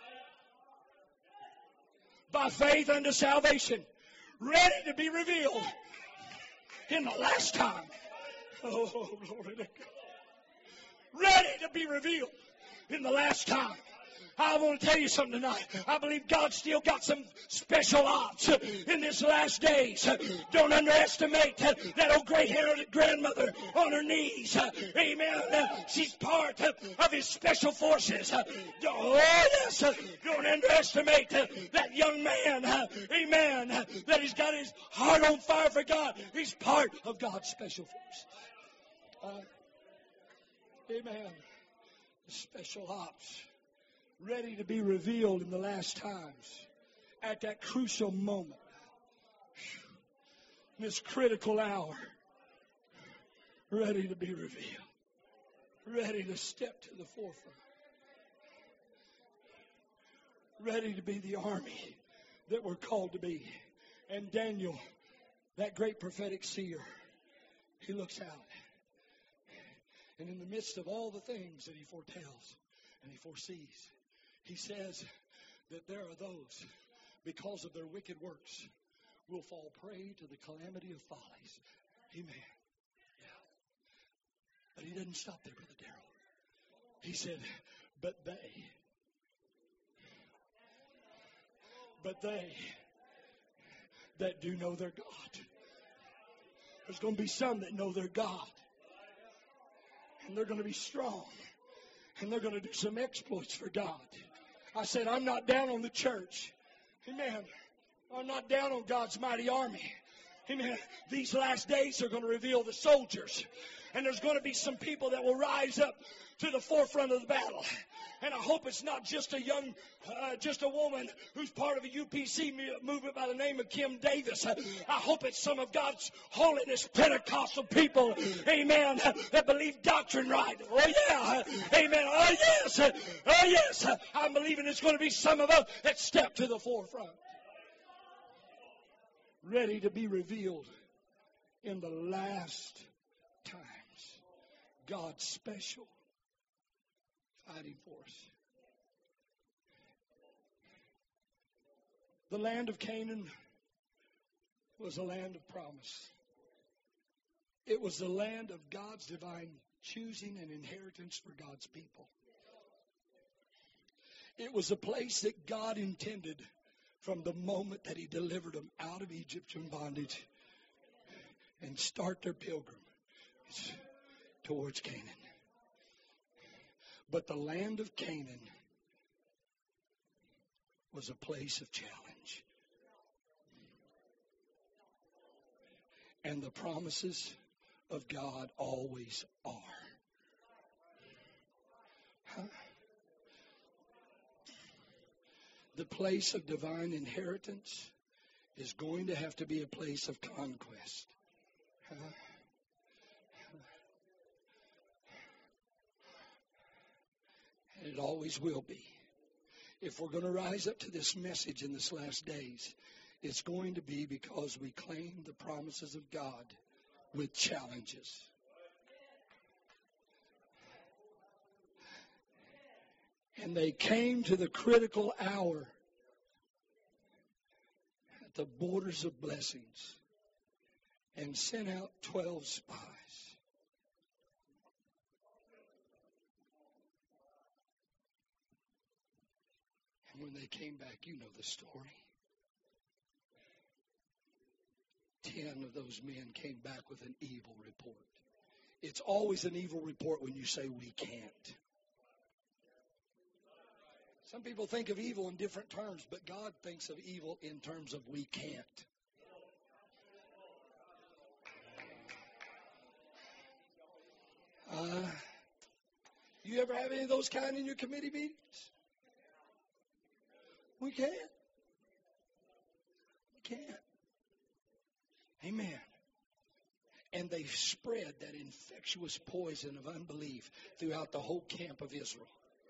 by faith unto salvation, ready to be revealed in the last time. Oh, glory to God. Ready to be revealed in the last time. I want to tell you something tonight. I believe God's still got some special ops in this last days. Don't underestimate that old gray-haired grandmother on her knees. Amen. She's part of his special forces. Oh, yes. Don't underestimate that young man. Amen. That he's got his heart on fire for God. He's part of God's special forces. Uh, amen. Special ops. Ready to be revealed in the last times. At that crucial moment. This critical hour. Ready to be revealed. Ready to step to the forefront. Ready to be the army that we're called to be. And Daniel, that great prophetic seer, He looks out. And in the midst of all the things that he foretells and he foresees, he says that there are those, because of their wicked works, will fall prey to the calamity of follies. Amen. Yeah. But he doesn't stop there, Brother Darrell. He said, but they, but they that do know their God. There's going to be some that know their God. And they're going to be strong. And they're going to do some exploits for God. I said, I'm not down on the church. Amen. I'm not down on God's mighty army. Amen. These last days are going to reveal the soldiers. And there's going to be some people that will rise up to the forefront of the battle. And I hope it's not just a young, uh, just a woman who's part of a U P C movement by the name of Kim Davis. I hope it's some of God's holiness Pentecostal people, amen, that believe doctrine right. Oh yeah, amen, oh yes, oh yes. I'm believing it's going to be some of us that step to the forefront, ready to be revealed in the last times. God's special fighting force. The land of Canaan was a land of promise. It was the land of God's divine choosing and inheritance for God's people. It was a place that God intended from the moment that He delivered them out of Egyptian bondage and start their pilgrimage towards Canaan. But the land of Canaan was a place of challenge. And the promises of God always are. Huh? The place of divine inheritance is going to have to be a place of conquest. Huh? And it always will be. If we're going to rise up to this message in this last days, it's going to be because we claim the promises of God with challenges. And they came to the critical hour at the borders of blessings and sent out twelve spies. And when they came back, you know the story. Ten of those men came back with an evil report. It's always an evil report when you say we can't. Some people think of evil in different terms, but God thinks of evil in terms of we can't. Uh, you ever have any of those kind in your committee meetings? We can't. We can't. Amen. And they spread that infectious poison of unbelief throughout the whole camp of Israel.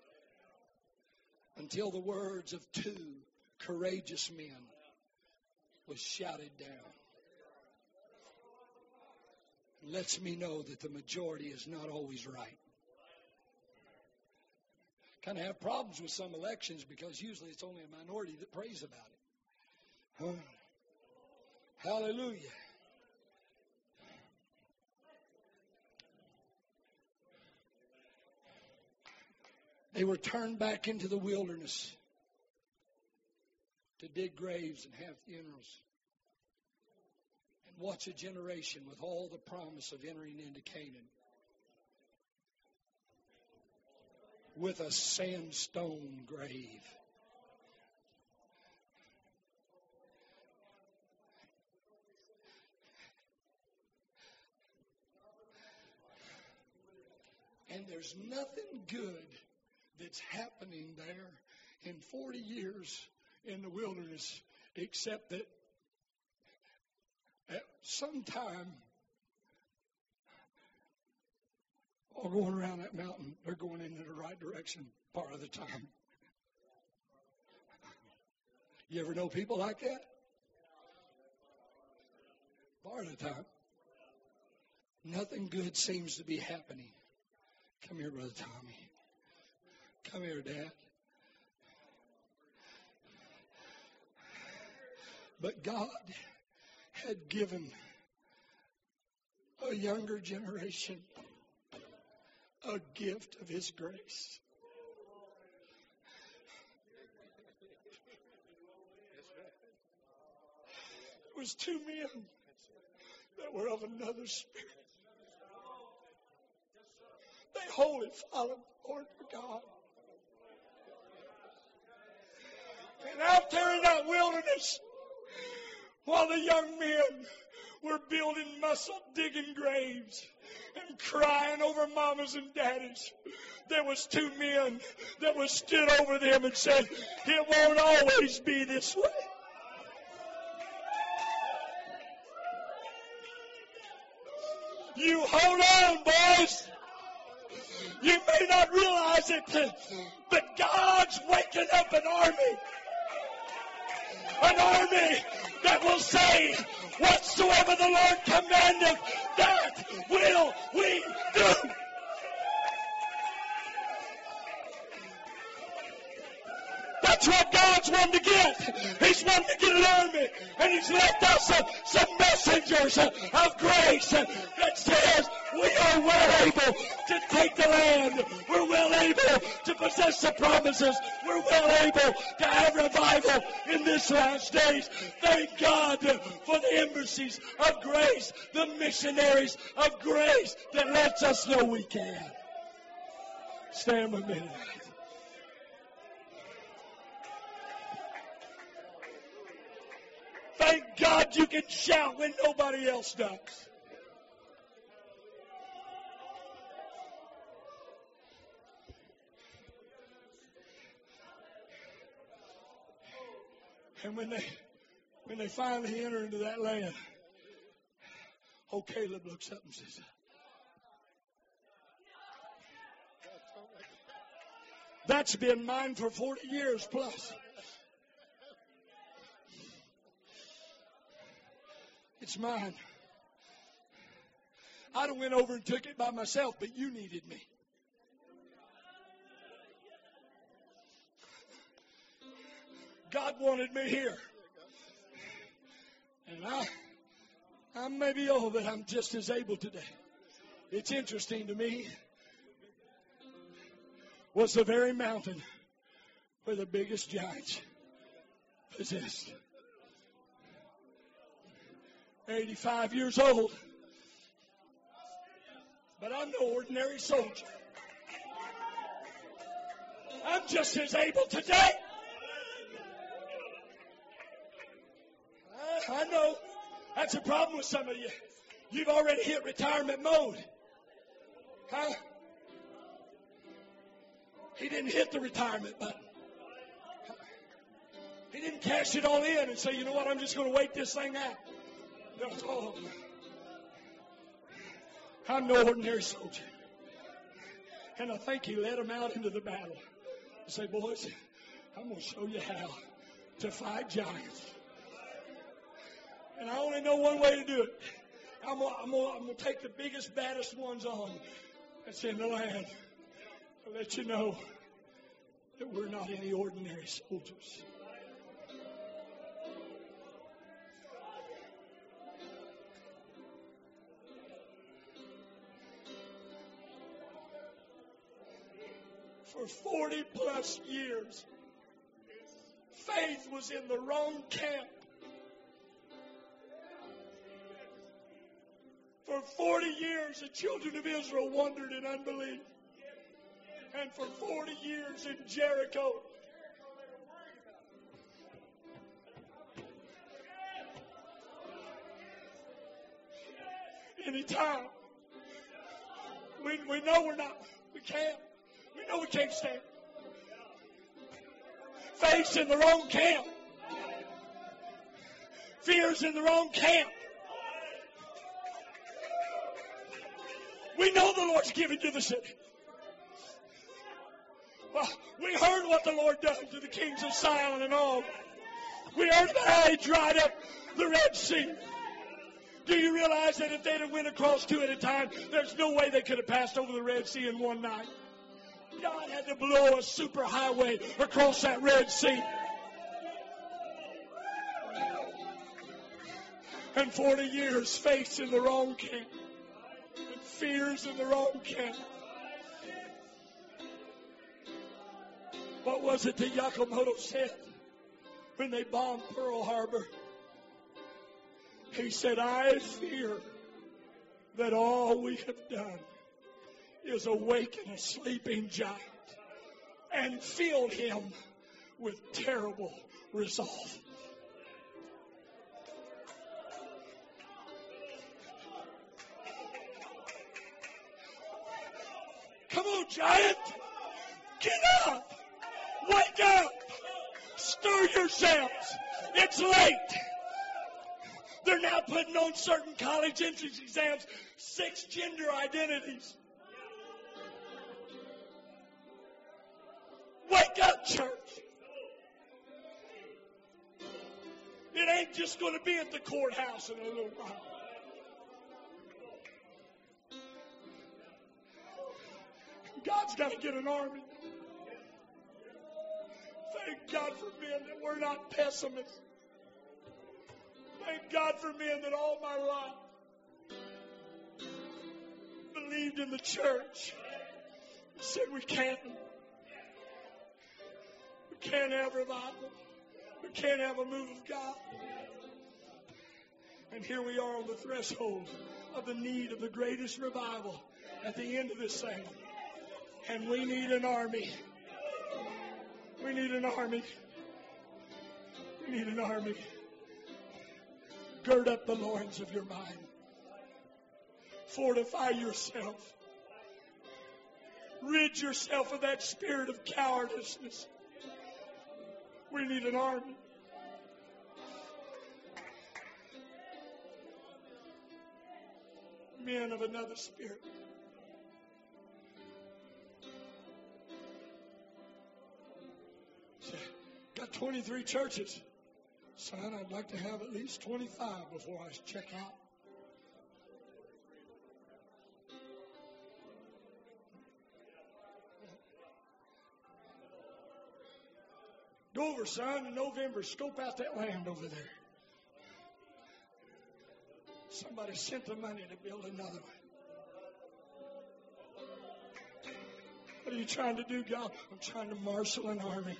Until the words of two courageous men was shouted down. It lets me know that the majority is not always right. Kind of have problems with some elections because usually it's only a minority that prays about it. Huh? Hallelujah. They were turned back into the wilderness to dig graves and have funerals and watch a generation with all the promise of entering into Canaan with a sandstone grave. And there's nothing good that's happening there in forty years in the wilderness, except that at some time, while going around that mountain, they're going in the right direction part of the time. You ever know people like that? Part of the time. Nothing good seems to be happening. Come here, Brother Tommy. Come here, Dad. But God had given a younger generation a gift of His grace. It was two men that were of another spirit. They wholly followed the Lord God. And out there in that wilderness, while the young men were building muscle, digging graves, and crying over mamas and daddies, there was two men that was stood over them and said, it won't always be this way. You hold on, boys. You may not realize it, but God's waking up an army. An army that will say, whatsoever the Lord commandeth, that will we do. That's what God's wanting to get. He's wanting to get an army. And He's left us uh, some messengers uh, of grace uh, that says we are well able to take the land. We're well able to possess the promises. We're well able to have revival in this last days. Thank God uh, for the embassies of grace, the missionaries of grace that lets us know we can. Stand with me tonight. Thank God you can shout when nobody else does. And when they when they finally enter into that land, old Caleb looks up and says, that's been mine for forty years plus. It's mine. I'd have went over and took it by myself, but you needed me. God wanted me here. And I, I may be old, but I'm just as able today. It's interesting to me. Was the very mountain where the biggest giants possessed. eighty-five years old. But I'm no ordinary soldier. I'm just as able today. I, I know that's a problem with some of you. You've already hit retirement mode. Huh? He didn't hit the retirement button. He didn't cash it all in and say, you know what, I'm just going to wait this thing out. No. I'm no ordinary soldier. And I think He led them out into the battle. He said, boys, I'm going to show you how to fight giants. And I only know one way to do it. I'm going I'm to, I'm going to take the biggest, baddest ones on that's in the land to let you know that we're not any ordinary soldiers. For forty plus years, faith was in the wrong camp. For forty years, the children of Israel wandered in unbelief. And for forty years in Jericho, anytime, we, we know we're not, we can't. We know we can't stand. Faith's in the wrong camp. Fear's in the wrong camp. We know the Lord's given you the city. Well, we heard what the Lord done to the kings of Sion and all. We heard about how He dried up the Red Sea. Do you realize that if they'd have went across two at a time, there's no way they could have passed over the Red Sea in one night? God had to blow a super highway across that Red Sea. And forty years faith's in the wrong camp. And fear's in the wrong camp. What was it that Yamamoto said when they bombed Pearl Harbor? He said, I fear that all we have done is awaken a sleeping giant and filled him with terrible resolve. Come on, giant. Get up. Wake up. Stir yourselves. It's late. They're now putting on certain college entrance exams, six gender identities. Wake up, church. It ain't just going to be at the courthouse in a little while. God's got to get an army. Thank God for men that we're not pessimists. Thank God for men that all my life believed in the church. Said we can't. We can't have revival. We can't have a move of God. And here we are on the threshold of the need of the greatest revival at the end of this thing. And we need an army. We need an army. We need an army. Gird up the loins of your mind. Fortify yourself. Rid yourself of that spirit of cowardice. We need an army. Men of another spirit. Got twenty-three churches. Son, I'd like to have at least twenty-five before I check out. Go over, son, in November. Scope out that land over there. Somebody sent the money to build another one. What are you trying to do, God? I'm trying to marshal an army.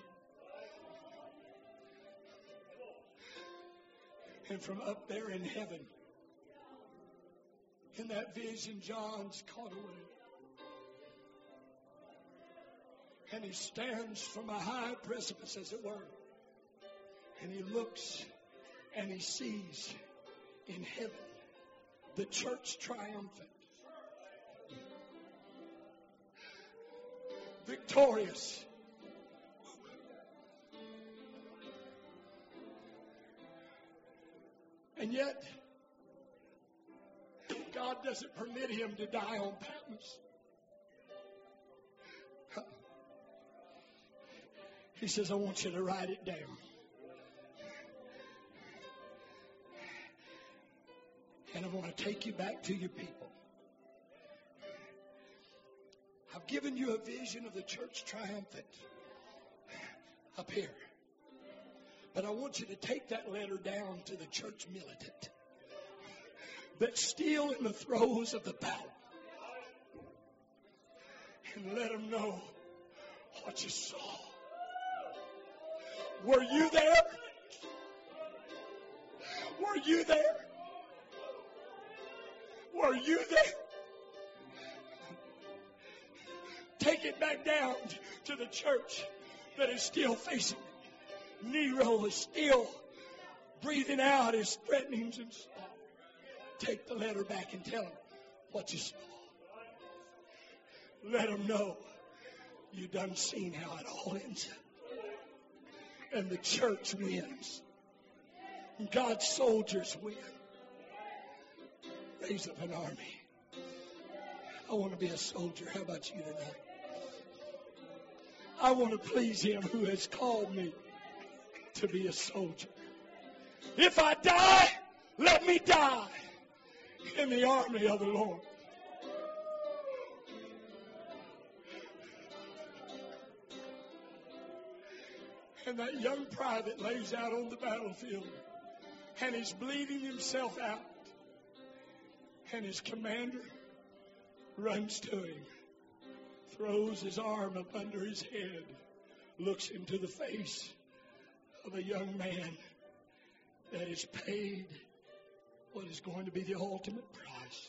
And from up there in heaven, in that vision, John's caught away. And he stands from a high precipice, as it were. And he looks and he sees in heaven the church triumphant, victorious. And yet, God doesn't permit him to die on Patmos. He says, I want you to write it down. And I want to take you back to your people. I've given you a vision of the church triumphant up here. But I want you to take that letter down to the church militant that's still in the throes of the battle. And let them know what you saw. Were you there? Were you there? Were you there? Take it back down to the church that is still facing it. Nero is still breathing out his threatenings and stuff. Take the letter back and tell him what you saw. Let him know you done seen how it all ends up. And the church wins. God's soldiers win. Raise up an army. I want to be a soldier. How about you tonight? I want to please him who has called me to be a soldier. If I die, let me die in the army of the Lord. And that young private lays out on the battlefield, and he's bleeding himself out. And his commander runs to him, throws his arm up under his head, looks into the face of a young man that has paid what is going to be the ultimate price.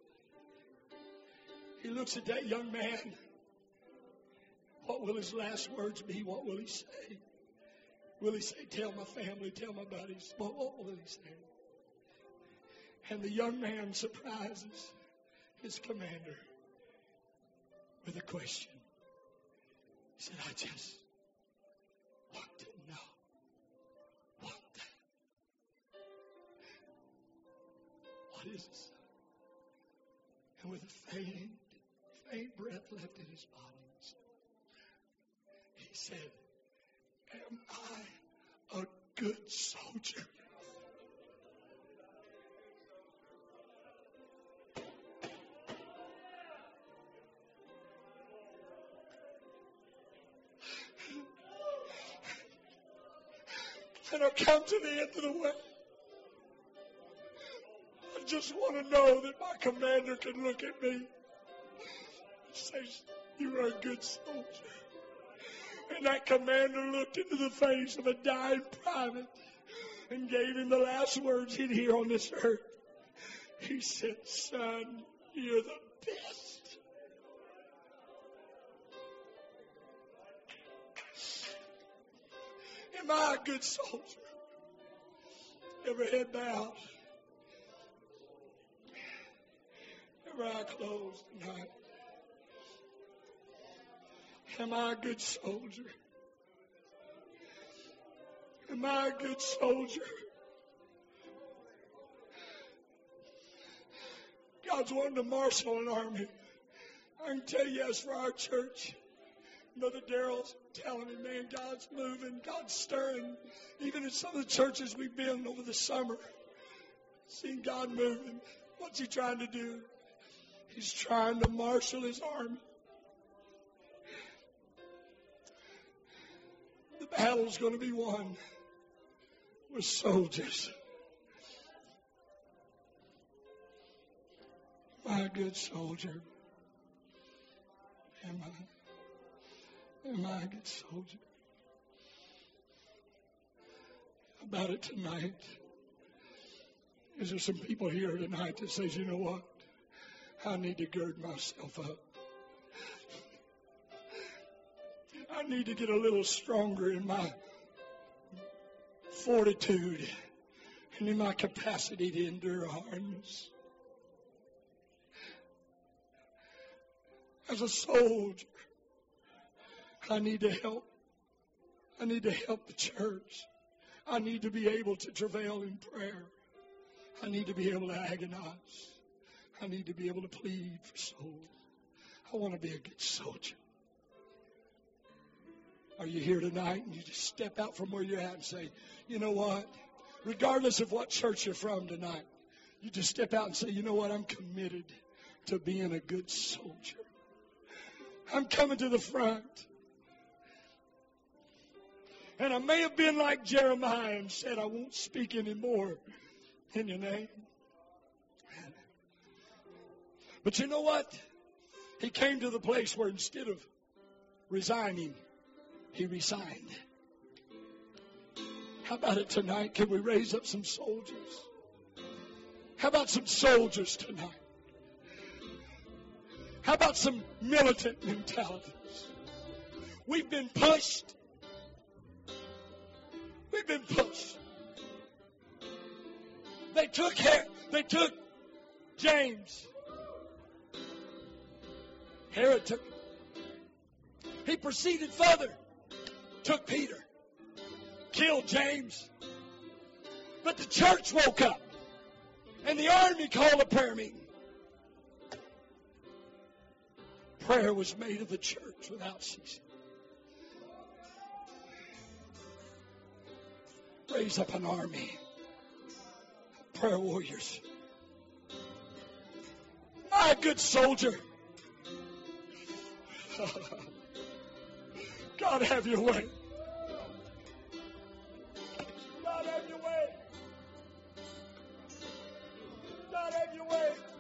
He looks at that young man. What will his last words be? What will he say? Will he say, tell my family, tell my buddies? What, what will he say? And the young man surprises his commander with a question. He said, I just want to know one thing. What is it, son? And with a faint, faint breath left in his body, he said, am I a good soldier? And I come to the end of the way. I just want to know that my commander can look at me and say, you are a good soldier. And that commander looked into the face of a dying private and gave him the last words he'd hear on this earth. He said, son, you're the best. Am I a good soldier? Every head bowed. Every eye closed tonight. Am I a good soldier? Am I a good soldier? God's wanting to marshal an army. I can tell you, as for our church, Brother Daryl's telling me, man, God's moving, God's stirring. Even in some of the churches we've been over the summer, seeing God moving. What's he trying to do? He's trying to marshal his army. The battle's going to be won with soldiers. Am I a good soldier? Am I? Am I a good soldier? About it tonight. Is there some people here tonight that says, you know what? I need to gird myself up. I need to get a little stronger in my fortitude and in my capacity to endure hardness. As a soldier, I need to help. I need to help the church. I need to be able to travail in prayer. I need to be able to agonize. I need to be able to plead for souls. I want to be a good soldier. Are you here tonight and you just step out from where you're at and say, you know what? Regardless of what church you're from tonight, you just step out and say, you know what? I'm committed to being a good soldier. I'm coming to the front. And I may have been like Jeremiah and said, I won't speak anymore in your name. But you know what? He came to the place where instead of resigning, he resigned. How about it tonight? Can we raise up some soldiers? How about some soldiers tonight? How about some militant mentalities? We've been pushed. We've been pushed. They took Her- they took James. Herod took him. He proceeded further. Took Peter. Killed James. But the church woke up. And the army called a prayer meeting. Prayer was made of the church without ceasing. Raise up an army of prayer warriors. Die a good soldier. God, have your way. God, have your way. God, have your way.